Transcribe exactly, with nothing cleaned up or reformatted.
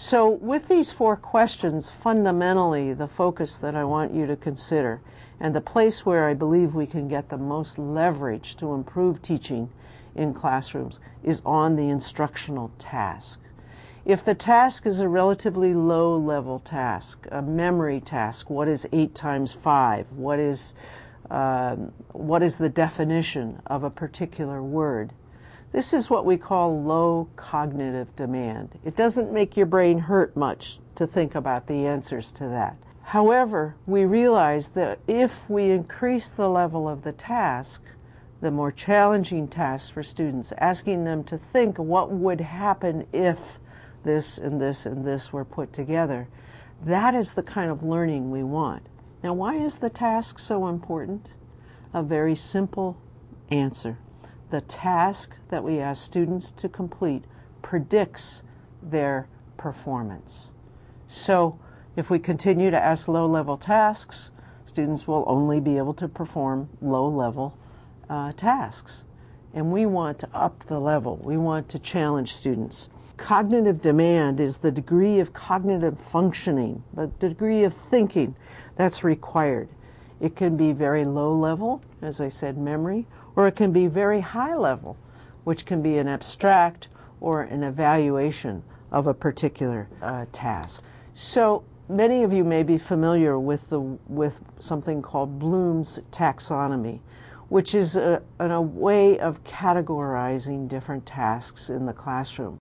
So with these four questions, fundamentally the focus that I want you to consider and the place where I believe we can get the most leverage to improve teaching in classrooms is on the instructional task. If the task is a relatively low-level task, a memory task, what is eight times five? What is, uh, what is the definition of a particular word? This is what we call low cognitive demand. It doesn't make your brain hurt much to think about the answers to that. However, we realize that if we increase the level of the task, the more challenging tasks for students, asking them to think what would happen if this and this and this were put together, that is the kind of learning we want. Now, why is the task so important? A very simple answer. The task that we ask students to complete predicts their performance. So if we continue to ask low-level tasks, students will only be able to perform low-level uh, tasks. And we want to up the level. We want to challenge students. Cognitive demand is the degree of cognitive functioning, the degree of thinking that's required. It can be very low level, as I said, memory, or it can be very high level, which can be an abstract or an evaluation of a particular uh, task. So many of you may be familiar with, the, with something called Bloom's taxonomy, which is a, a way of categorizing different tasks in the classroom.